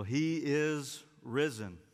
Well, He is risen. Amen.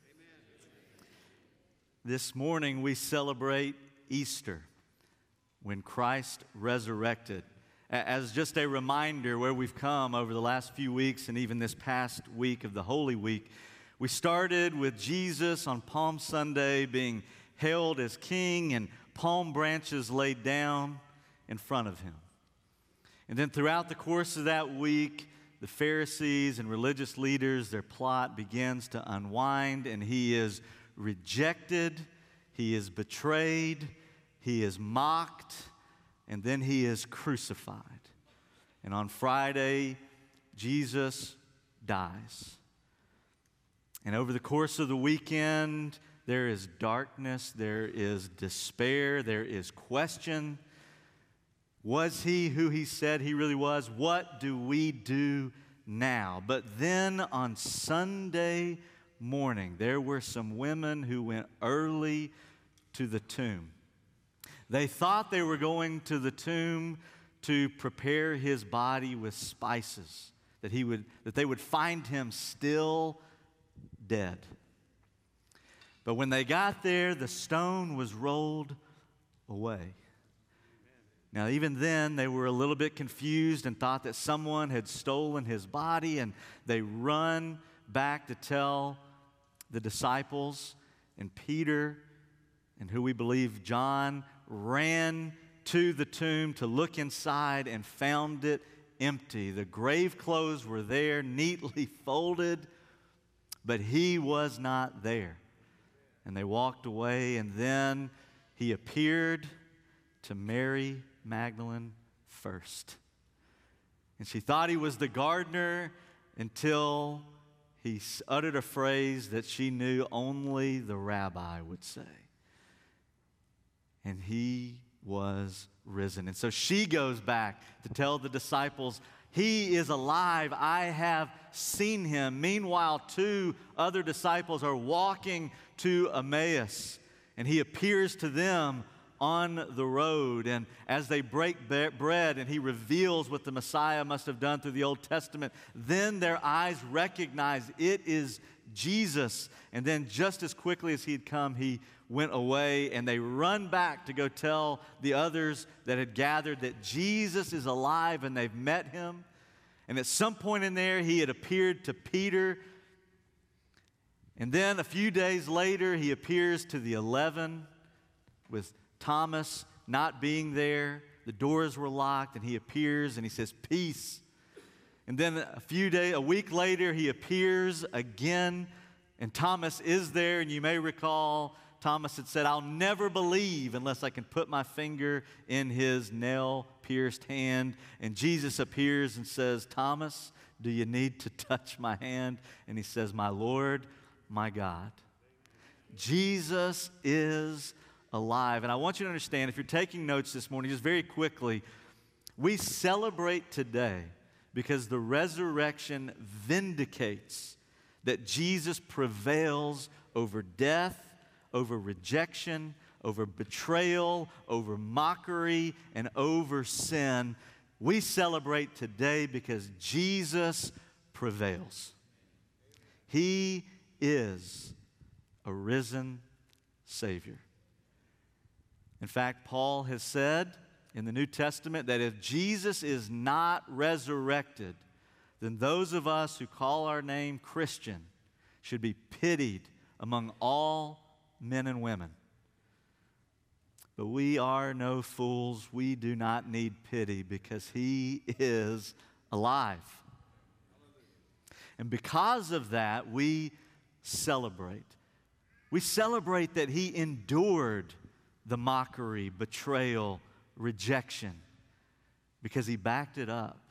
This morning we celebrate Easter, when Christ resurrected. As just a reminder where we've come over the last few weeks and even this past week of the Holy Week, we started with Jesus on Palm Sunday being hailed as King and palm branches laid down in front of Him. And then throughout the course of that week, the Pharisees and religious leaders, their plot begins to unwind, and He is rejected, He is betrayed, He is mocked, and then He is crucified. And on Friday, Jesus dies. And over the course of the weekend, there is darkness, there is despair, there is question. Was He who He said He really was? What do we do now? But then on Sunday morning, there were some women who went early to the tomb. They thought they were going to the tomb to prepare His body with spices, that they would find Him still dead. But when they got there, the stone was rolled away. Now, even then, they were a little bit confused and thought that someone had stolen His body, and they run back to tell the disciples, and Peter, and who we believe John, ran to the tomb to look inside and found it empty. The grave clothes were there, neatly folded, but He was not there. And they walked away, and then He appeared to Mary Magdalene first. And she thought He was the gardener until He uttered a phrase that she knew only the rabbi would say. And He was risen. And so she goes back to tell the disciples, He is alive. I have seen Him. Meanwhile, two other disciples are walking to Emmaus, and He appears to them on the road. And as they break bread and He reveals what the Messiah must have done through the Old Testament, then their eyes recognize it is Jesus. And then just as quickly as He had come, He went away, and they run back to go tell the others that had gathered that Jesus is alive and they've met Him. And at some point in there, He had appeared to Peter. And then a few days later, He appears to the 11 with Thomas not being there. The doors were locked, and He appears and He says, "Peace." And then a week later, He appears again, and Thomas is there. And you may recall Thomas had said, "I'll never believe unless I can put my finger in His nail-pierced hand." And Jesus appears and says, "Thomas, do you need to touch my hand?" And he says, "My Lord, my God." Jesus is alive. And I want you to understand, if you're taking notes this morning, just very quickly, we celebrate today because the resurrection vindicates that Jesus prevails over death, over rejection, over betrayal, over mockery, and over sin. We celebrate today because Jesus prevails. He is a risen Savior. In fact, Paul has said in the New Testament that if Jesus is not resurrected, then those of us who call our name Christian should be pitied among all men and women. But we are no fools. We do not need pity because He is alive. And because of that, we celebrate. We celebrate that He endured the mockery, betrayal, rejection, because He backed it up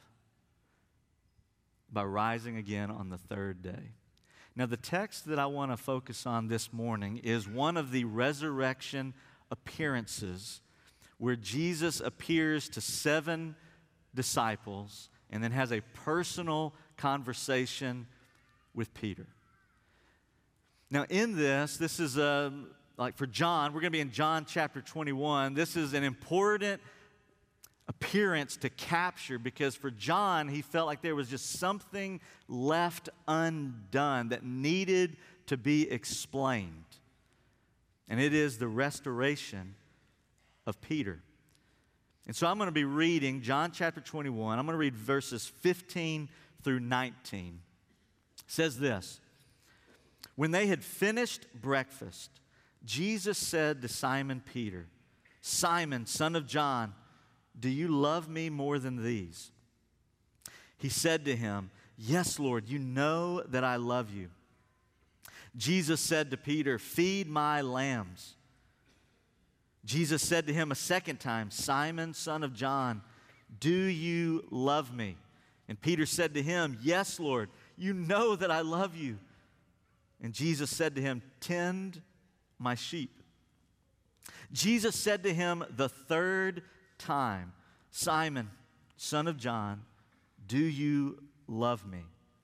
by rising again on the third day. Now, the text that I want to focus on this morning is one of the resurrection appearances where Jesus appears to 7 disciples and then has a personal conversation with Peter. Now, in this is like for John, we're going to be in John chapter 21. This is an important appearance to capture, because for John, he felt like there was just something left undone that needed to be explained. And it is the restoration of Peter. And so I'm going to be reading John chapter 21. I'm going to read verses 15 through 19. It says this: When they had finished breakfast, Jesus said to Simon Peter, "Simon, son of John, do you love me more than these?" He said to him, "Yes, Lord, you know that I love you." Jesus said to Peter, "Feed my lambs." Jesus said to him a second time, "Simon, son of John, do you love me?" And Peter said to him, "Yes, Lord, you know that I love you." And Jesus said to him, "Tend my sheep." Jesus said to him the third time, "Simon, son of John, do you love me?"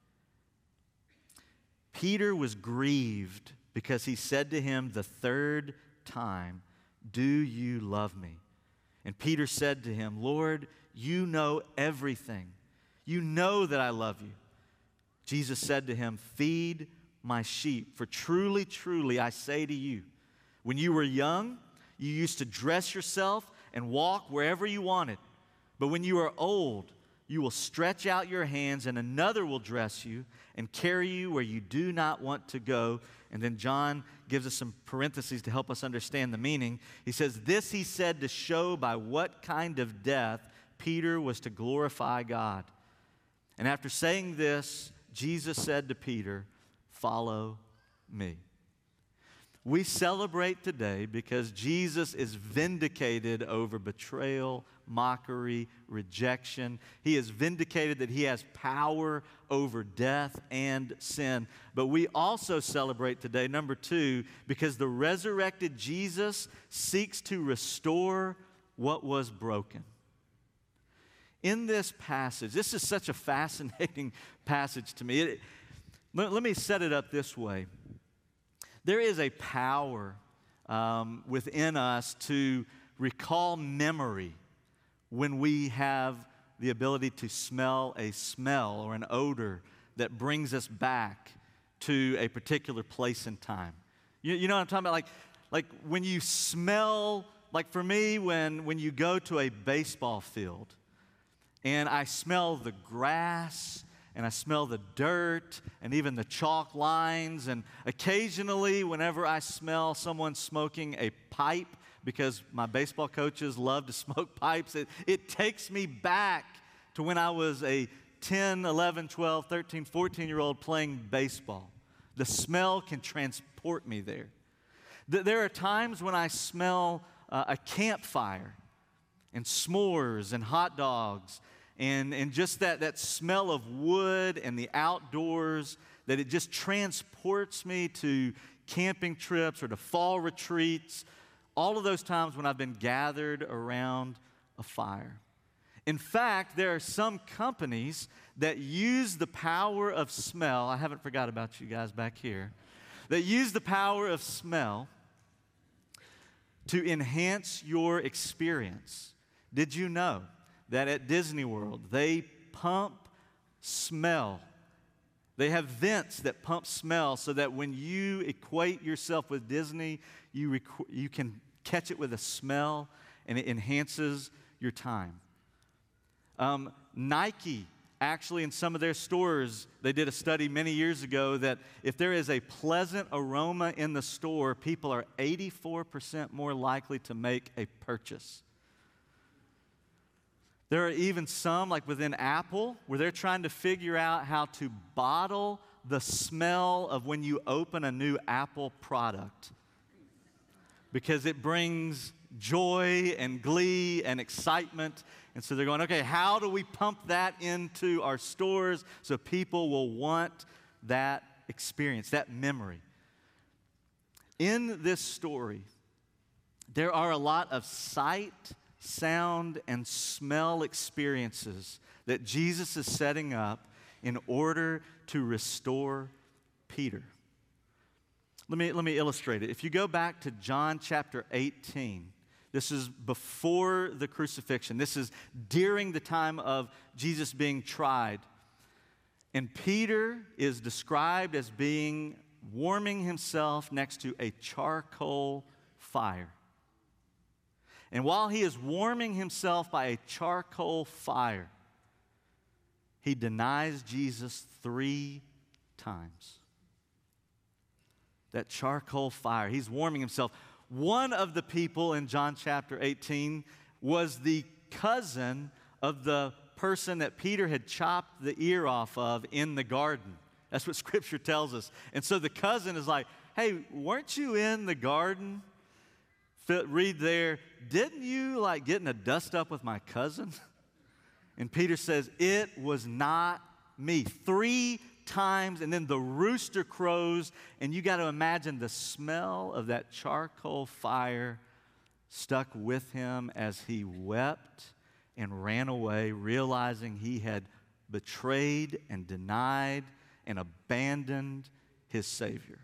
Peter was grieved because he said to him the third time, "Do you love me?" And Peter said to him, "Lord, you know everything. You know that I love you." Jesus said to him, "Feed my sheep. For truly, truly, I say to you, when you were young, you used to dress yourself and walk wherever you wanted. But when you are old, you will stretch out your hands, and another will dress you and carry you where you do not want to go." And then John gives us some parentheses to help us understand the meaning. He says, "This he said to show by what kind of death Peter was to glorify God." And after saying this, Jesus said to Peter, "Follow me." We celebrate today because Jesus is vindicated over betrayal, mockery, rejection. He is vindicated that he has power over death and sin. But we also celebrate today, number two, because the resurrected Jesus seeks to restore what was broken. In this passage, this is such a fascinating passage to me. Let me set it up this way. There is a power within us to recall memory when we have the ability to smell a smell or an odor that brings us back to a particular place and time. You know what I'm talking about? Like when you smell, like for me, when you go to a baseball field and I smell the grass and I smell the dirt and even the chalk lines, and occasionally whenever I smell someone smoking a pipe, because my baseball coaches love to smoke pipes, it takes me back to when I was a 10, 11, 12, 13, 14-year-old playing baseball. The smell can transport me there. There are times when I smell a campfire and s'mores and hot dogs and just that smell of wood and the outdoors, that it just transports me to camping trips or to fall retreats, all of those times when I've been gathered around a fire. In fact, there are some companies that use the power of smell. I haven't forgot about you guys back here. That use the power of smell to enhance your experience. Did you know that at Disney World, they pump smell? They have vents that pump smell so that when you equate yourself with Disney, you can catch it with a smell, and it enhances your time. Nike, actually, in some of their stores, they did a study many years ago that if there is a pleasant aroma in the store, people are 84% more likely to make a purchase. There are even some, like within Apple, where they're trying to figure out how to bottle the smell of when you open a new Apple product, because it brings joy and glee and excitement. And so they're going, okay, how do we pump that into our stores so people will want that experience, that memory? In this story, there are a lot of sight, sound, and smell experiences that Jesus is setting up in order to restore Peter. Let me illustrate it. If you go back to John chapter 18, This is before the crucifixion. This is during the time of Jesus being tried. And Peter is described as being warming himself next to a charcoal fire. And while he is warming himself by a charcoal fire, he denies Jesus 3 times. That charcoal fire, he's warming himself. One of the people in John chapter 18 was the cousin of the person that Peter had chopped the ear off of in the garden. That's what Scripture tells us. And so the cousin is like, hey, weren't you in the garden? Read there, didn't you like get in a dust up with my cousin? And Peter says, it was not me. 3 times, and then the rooster crows, and you got to imagine the smell of that charcoal fire stuck with him as he wept and ran away, realizing he had betrayed and denied and abandoned his Savior.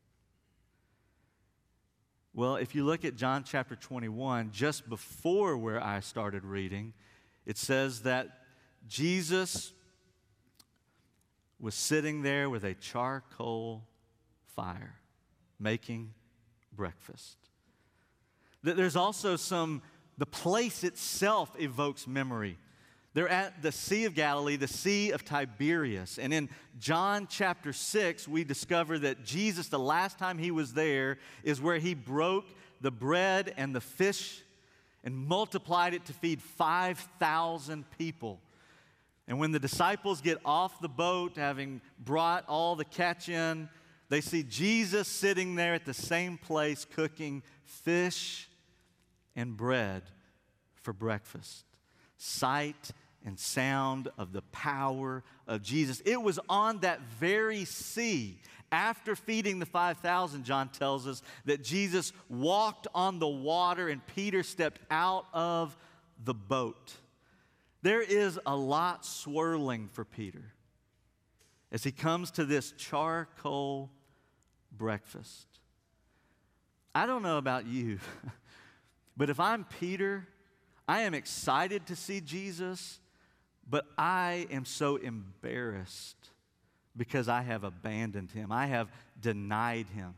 Well, if you look at John chapter 21, just before where I started reading, it says that Jesus was sitting there with a charcoal fire, making breakfast. There's also the place itself evokes memory. They're at the Sea of Galilee, the Sea of Tiberias. And in John chapter 6, we discover that Jesus, the last time he was there, is where he broke the bread and the fish and multiplied it to feed 5,000 people. And when the disciples get off the boat, having brought all the catch in, they see Jesus sitting there at the same place cooking fish and bread for breakfast. Sight and sound of the power of Jesus. It was on that very sea, after feeding the 5,000, John tells us, that Jesus walked on the water and Peter stepped out of the boat. There is a lot swirling for Peter as he comes to this charcoal breakfast. I don't know about you, but if I'm Peter, I am excited to see Jesus, but I am so embarrassed because I have abandoned him. I have denied him.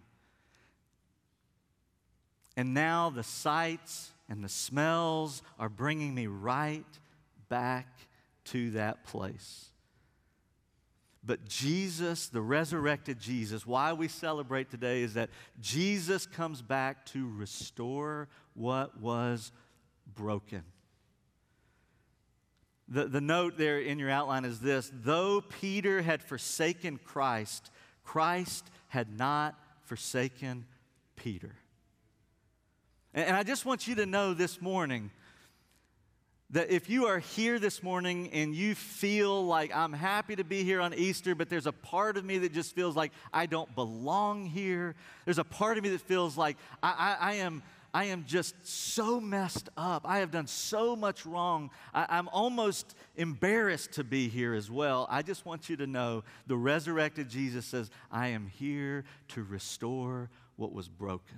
And now the sights and the smells are bringing me right back to that place. But Jesus, the resurrected Jesus, why we celebrate today is that Jesus comes back to restore what was broken. The note there in your outline is this: though Peter had forsaken Christ, Christ had not forsaken Peter. And I just want you to know this morning that if you are here this morning and you feel like I'm happy to be here on Easter, but there's a part of me that just feels like I don't belong here. There's a part of me that feels like I am just so messed up. I have done so much wrong. I'm almost embarrassed to be here as well. I just want you to know the resurrected Jesus says, I am here to restore what was broken.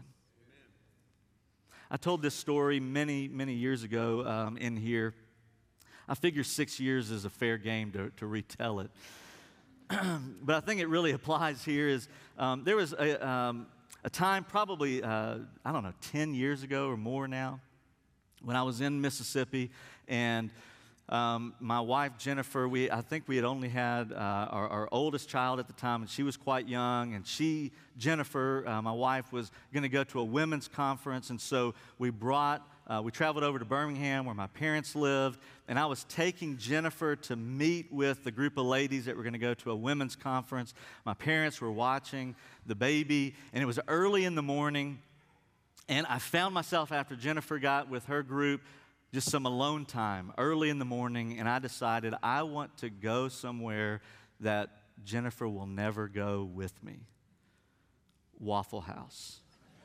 I told this story many, many years ago in here. I figure 6 years is a fair game to retell it. But I think it really applies here is there was a time probably, 10 years ago or more now, when I was in Mississippi, and my wife, Jennifer, I think we had only had our oldest child at the time, and she was quite young, and Jennifer, my wife, was going to go to a women's conference, and so we traveled over to Birmingham where my parents lived, and I was taking Jennifer to meet with the group of ladies that were going to go to a women's conference. My parents were watching the baby, and it was early in the morning, and I found myself, after Jennifer got with her group, just some alone time early in the morning, and I decided I want to go somewhere that Jennifer will never go with me. Waffle House.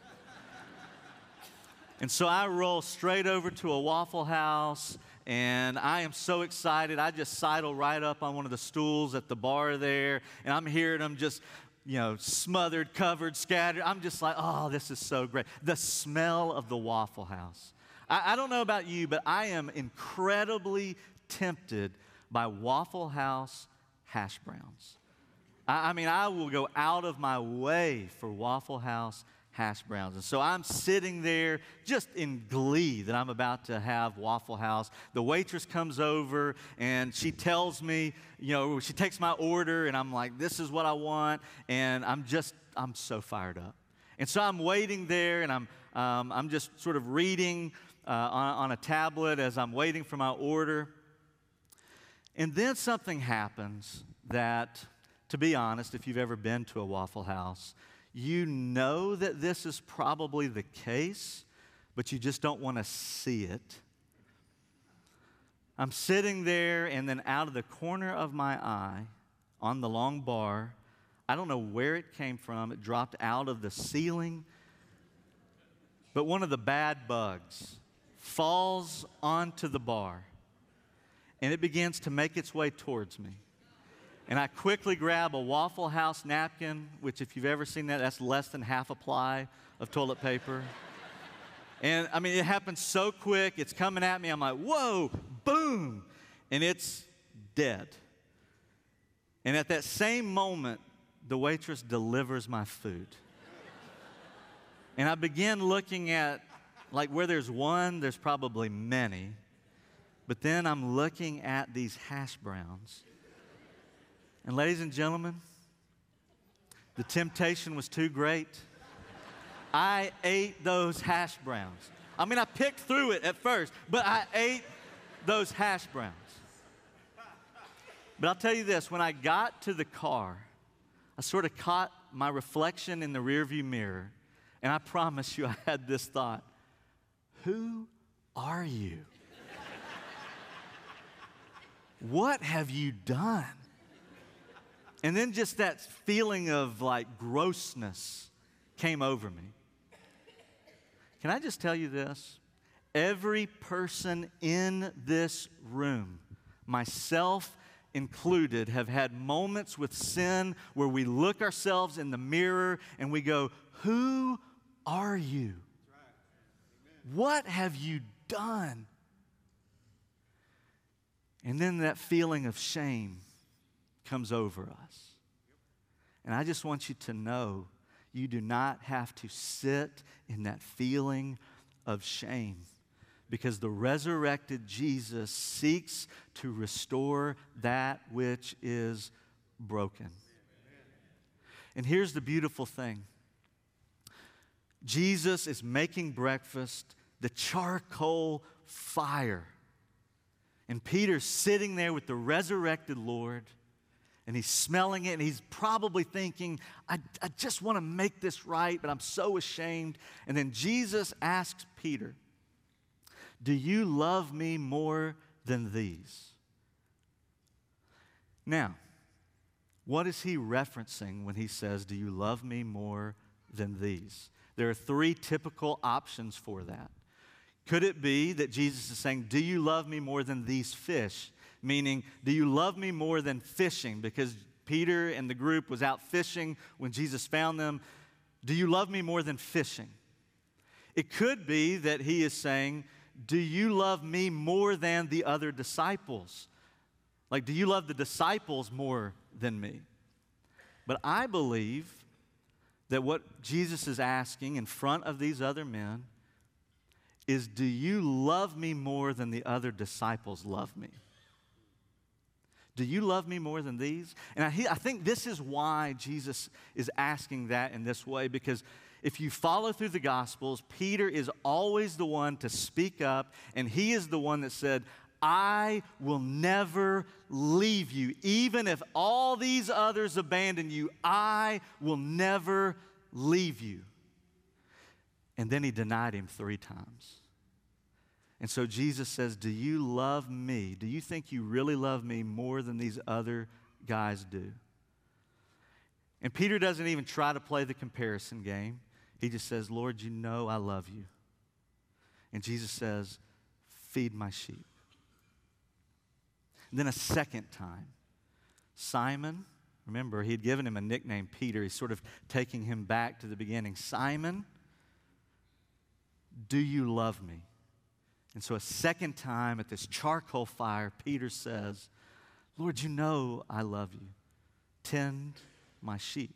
And so I roll straight over to a Waffle House, and I am so excited. I just sidle right up on one of the stools at the bar there, and I'm hearing them just, smothered, covered, scattered. I'm just like, oh, this is so great. The smell of the Waffle House. I don't know about you, but I am incredibly tempted by Waffle House hash browns. I mean, I will go out of my way for Waffle House hash browns. And so I'm sitting there just in glee that I'm about to have Waffle House. The waitress comes over and she tells me, she takes my order and I'm like, this is what I want. And I'm so fired up. And so I'm waiting there and I'm just sort of reading on a tablet as I'm waiting for my order. And then something happens that, to be honest, if you've ever been to a Waffle House, you know that this is probably the case, but you just don't want to see it. I'm sitting there, and then out of the corner of my eye, on the long bar, I don't know where it came from. It dropped out of the ceiling. But one of the bad bugs falls onto the bar, and it begins to make its way towards me. And I quickly grab a Waffle House napkin, which if you've ever seen that, that's less than half a ply of toilet paper. And I mean, it happens so quick. It's coming at me. I'm like, whoa, boom. And it's dead. And at that same moment, the waitress delivers my food. And I begin looking at, like, where there's one, there's probably many. But then I'm looking at these hash browns. And ladies and gentlemen, the temptation was too great. I ate those hash browns. I mean, I picked through it at first, but I ate those hash browns. But I'll tell you this, when I got to the car, I sort of caught my reflection in the rearview mirror, and I promise you I had this thought: who are you? What have you done? And then just that feeling of like grossness came over me. Can I just tell you this? Every person in this room, myself included, have had moments with sin where we look ourselves in the mirror and we go, who are you? What have you done? And then that feeling of shame comes over us. And I just want you to know you do not have to sit in that feeling of shame, because the resurrected Jesus seeks to restore that which is broken. And here's the beautiful thing. Jesus is making breakfast, the charcoal fire. And Peter's sitting there with the resurrected Lord, and he's smelling it, and he's probably thinking, I just want to make this right, but I'm so ashamed. And then Jesus asks Peter, do you love me more than these? Now, what is he referencing when he says, do you love me more than these? There are three typical options for that. Could it be that Jesus is saying, do you love me more than these fish? Meaning, do you love me more than fishing? Because Peter and the group was out fishing when Jesus found them. Do you love me more than fishing? It could be that he is saying, do you love me more than the other disciples? Like, do you love the disciples more than me? But I believe that what Jesus is asking in front of these other men is, do you love me more than the other disciples love me? Do you love me more than these? And I think this is why Jesus is asking that in this way, because if you follow through the Gospels, Peter is always the one to speak up, and he is the one that said, I will never leave you. Even if all these others abandon you, I will never leave you. And then he denied him 3 times. And so Jesus says, do you love me? Do you think you really love me more than these other guys do? And Peter doesn't even try to play the comparison game. He just says, Lord, you know I love you. And Jesus says, feed my sheep. And then a second time, Simon, remember, he had given him a nickname, Peter. He's sort of taking him back to the beginning. Simon, do you love me? And so a second time at this charcoal fire, Peter says, Lord, you know I love you. Tend my sheep.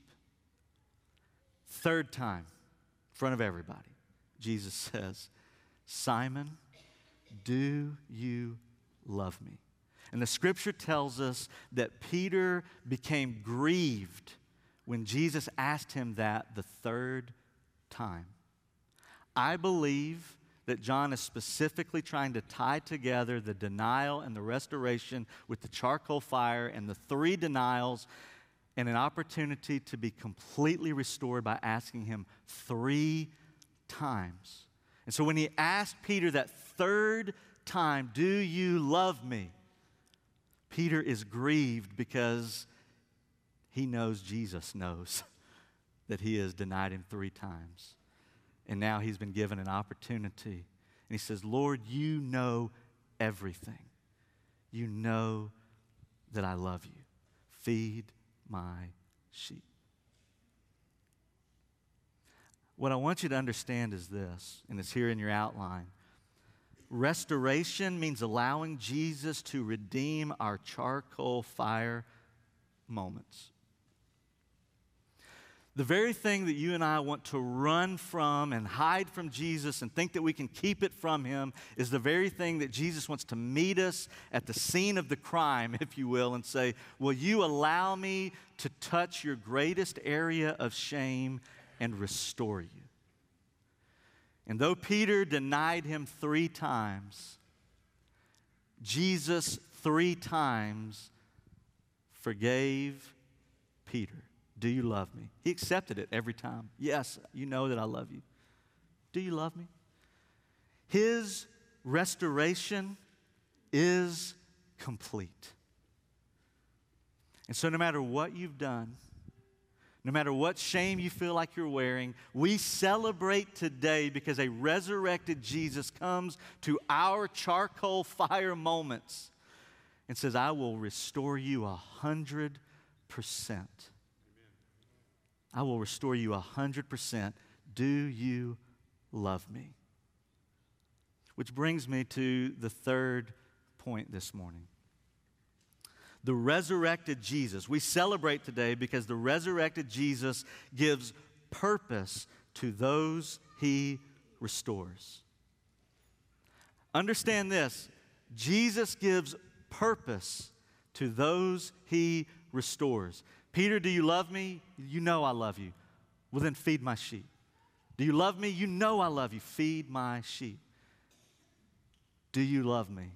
Third time, in front of everybody, Jesus says, Simon, do you love me? And the scripture tells us that Peter became grieved when Jesus asked him that the third time. I believe that John is specifically trying to tie together the denial and the restoration with the charcoal fire and the three denials and an opportunity to be completely restored by asking him 3 times. And so when he asked Peter that third time, do you love me? Peter is grieved because he knows Jesus knows that he has denied him 3 times. And now he's been given an opportunity. And he says, Lord, you know everything. You know that I love you. Feed my sheep. What I want you to understand is this, and it's here in your outline. Restoration means allowing Jesus to redeem our charcoal fire moments. The very thing that you and I want to run from and hide from Jesus and think that we can keep it from him is the very thing that Jesus wants to meet us at the scene of the crime, if you will, and say, will you allow me to touch your greatest area of shame and restore you? And though Peter denied him 3 times, Jesus 3 times forgave Peter. Do you love me? He accepted it every time. Yes, you know that I love you. Do you love me? His restoration is complete. And so no matter what you've done, no matter what shame you feel like you're wearing, we celebrate today because a resurrected Jesus comes to our charcoal fire moments and says, I will restore you 100%. I will restore you 100%. Do you love me? Which brings me to the third point this morning. The resurrected Jesus. We celebrate today because the resurrected Jesus gives purpose to those he restores. Understand this. Jesus gives purpose to those he restores. Peter, do you love me? You know I love you. Well, then feed my sheep. Do you love me? You know I love you. Feed my sheep. Do you love me?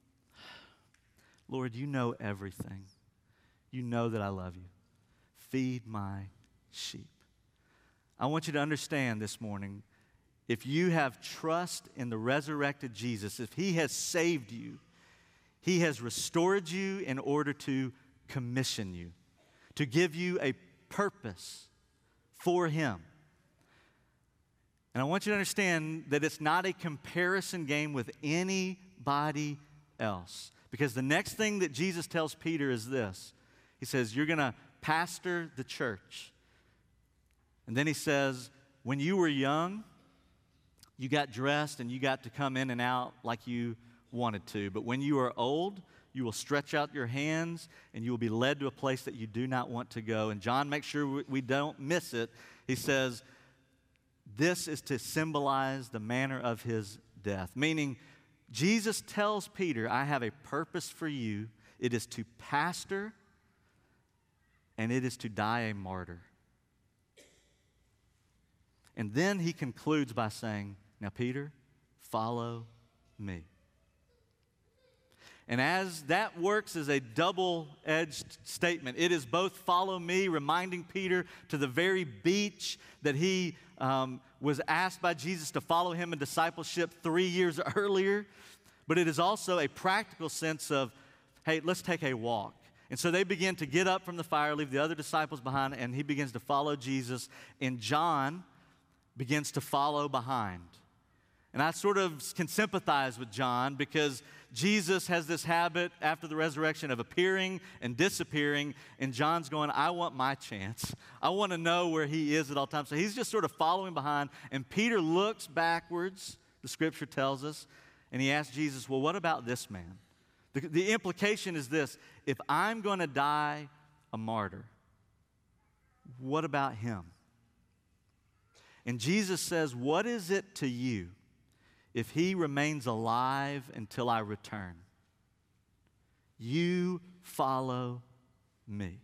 Lord, you know everything. You know that I love you. Feed my sheep. I want you to understand this morning, if you have trust in the resurrected Jesus, if he has saved you, he has restored you in order to commission you, to give you a purpose for him. And I want you to understand that it's not a comparison game with anybody else. Because the next thing that Jesus tells Peter is this. He says, you're going to pastor the church. And then he says, when you were young, you got dressed and you got to come in and out like you wanted to. But when you are old, you will stretch out your hands and you will be led to a place that you do not want to go. And John makes sure we don't miss it. He says, this is to symbolize the manner of his death. Meaning, Jesus tells Peter, I have a purpose for you. It is to pastor and it is to die a martyr. And then he concludes by saying, now Peter, follow me. And as that works as a double-edged statement, it is both follow me, reminding Peter to the very beach that he was asked by Jesus to follow him in discipleship 3 years earlier. But it is also a practical sense of, hey, let's take a walk. And so they begin to get up from the fire, leave the other disciples behind, and he begins to follow Jesus. And John begins to follow behind. And I sort of can sympathize with John because Jesus has this habit after the resurrection of appearing and disappearing, and John's going, I want my chance. I want to know where he is at all times. So he's just sort of following behind, and Peter looks backwards, the scripture tells us, And he asked Jesus, well, what about this man? The implication is this: if I'm going to die a martyr, what about him? And Jesus says, what is it to you if he remains alive until I return? You follow me.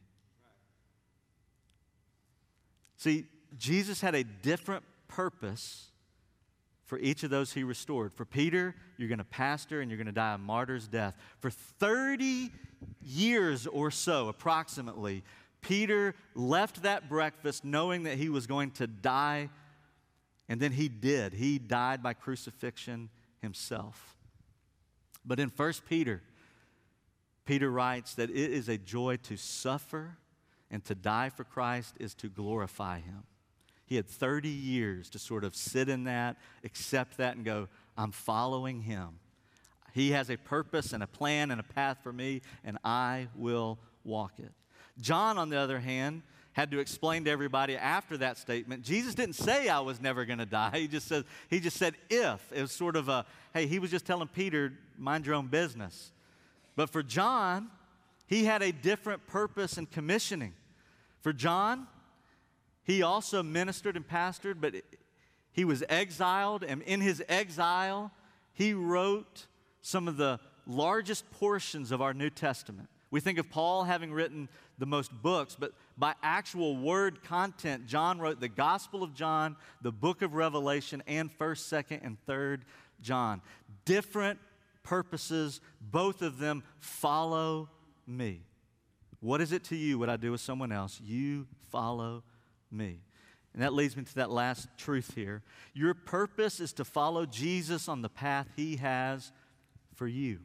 See, Jesus had a different purpose for each of those he restored. For Peter, you're going to pastor and you're going to die a martyr's death. For 30 years or so, approximately, Peter left that breakfast knowing that he was going to die, and then he did. He died by crucifixion himself. But in 1 Peter, Peter writes that it is a joy to suffer, and to die for Christ is to glorify him. He had 30 years to sort of sit in that, accept that, and go, I'm following him. He has a purpose and a plan and a path for me, and I will walk it. John, on the other hand, had to explain to everybody after that statement, Jesus didn't say I was never going to die. He just said if. It was sort of a, hey, he was just telling Peter, mind your own business. But for John, he had a different purpose and commissioning. For John, he also ministered and pastored, but he was exiled, and in his exile, he wrote some of the largest portions of our New Testament. We think of Paul having written the most books, but by actual word content, John wrote the Gospel of John, the book of Revelation, and 1st, 2nd, and 3rd John. Different purposes, both of them follow me. What is it to you what I do with someone else? You follow me. And that leads me to that last truth here. Your purpose is to follow Jesus on the path he has for you.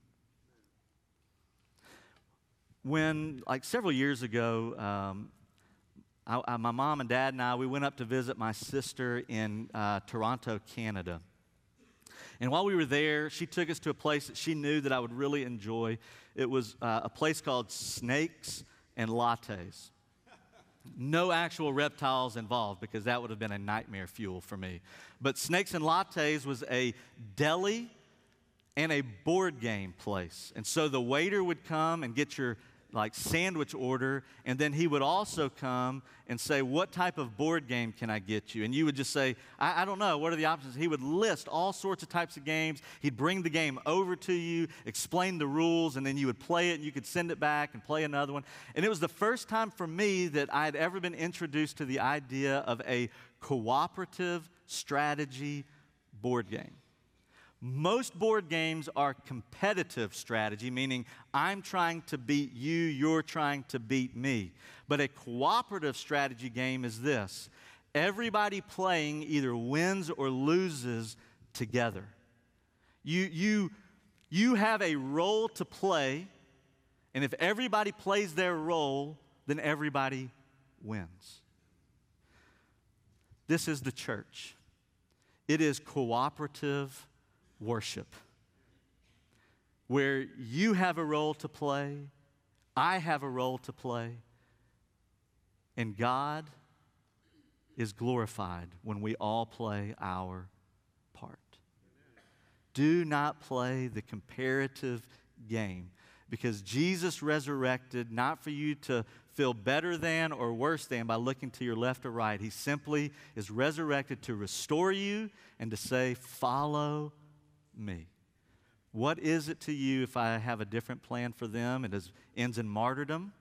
When, like several years ago, my mom and dad and I, we went up to visit my sister in Toronto, Canada. And while we were there, she took us to a place that she knew that I would really enjoy. It was a place called Snakes and Lattes. No actual reptiles involved, because that would have been a nightmare fuel for me. But Snakes and Lattes was a deli and a board game place. And so the waiter would come and get your sandwich order, and then he would also come and say, what type of board game can I get you? And you would just say, I don't know, what are the options? He would list all sorts of types of games. He'd bring the game over to you, explain the rules, and then you would play it, and you could send it back and play another one. And it was the first time for me that I had ever been introduced to the idea of a cooperative strategy board game. Most board games are competitive strategy, meaning I'm trying to beat you, you're trying to beat me. But a cooperative strategy game is this: everybody playing either wins or loses together. You have a role to play, and if everybody plays their role, then everybody wins. This is the church. It is cooperative worship, where you have a role to play, I have a role to play, and God is glorified when we all play our part. Do not play the comparative game, because Jesus resurrected not for you to feel better than or worse than by looking to your left or right. He simply is resurrected to restore you and to say, follow me. What is it to you if I have a different plan for them? It ends in martyrdom.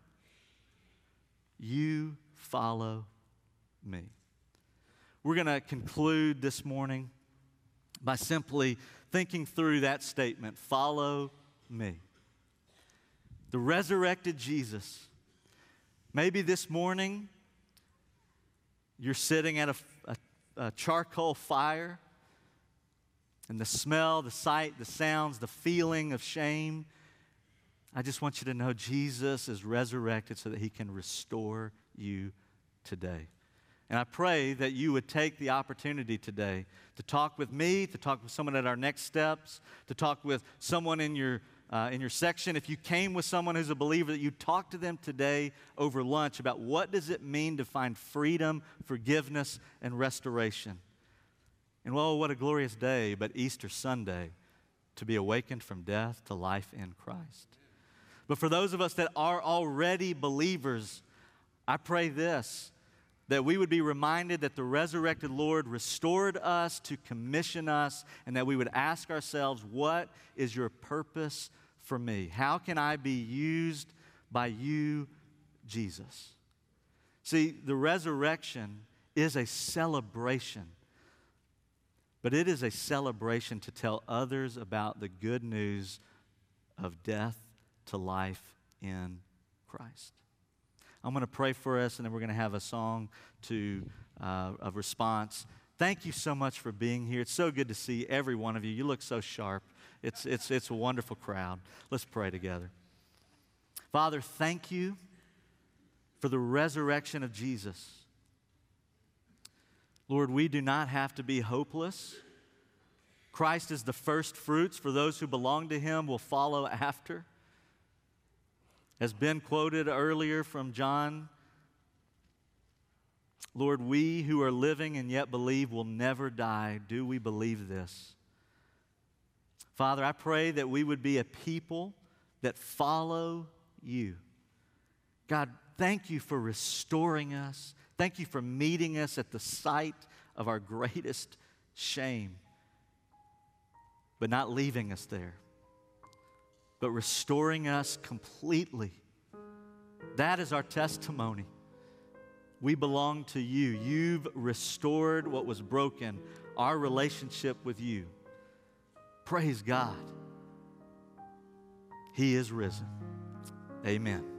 You follow me. We're going to conclude this morning by simply thinking through that statement, follow me. The resurrected Jesus. Maybe this morning you're sitting at a charcoal fire, and the smell, the sight, the sounds, the feeling of shame. I just want you to know Jesus is resurrected so that he can restore you today. And I pray that you would take the opportunity today to talk with me, to talk with someone at our next steps, to talk with someone in your section. If you came with someone who's a believer, that you talk to them today over lunch about what does it mean to find freedom, forgiveness, and restoration. And well, what a glorious day, but Easter Sunday, to be awakened from death to life in Christ. But for those of us that are already believers, I pray this, that we would be reminded that the resurrected Lord restored us to commission us, and that we would ask ourselves, what is your purpose for me? How can I be used by you, Jesus? See, the resurrection is a celebration, but it is a celebration to tell others about the good news of death to life in Christ. I'm going to pray for us, and then we're going to have a song of response. Thank you so much for being here. It's so good to see every one of you. You look so sharp. It's a wonderful crowd. Let's pray together. Father, thank you for the resurrection of Jesus. Lord, we do not have to be hopeless. Christ is the first fruits. For those who belong to him will follow after. As Ben quoted earlier from John, Lord, we who are living and yet believe will never die. Do we believe this? Father, I pray that we would be a people that follow you. God, thank you for restoring us. Thank you for meeting us at the site of our greatest shame, but not leaving us there, but restoring us completely. That is our testimony. We belong to you. You've restored what was broken, our relationship with you. Praise God. He is risen. Amen.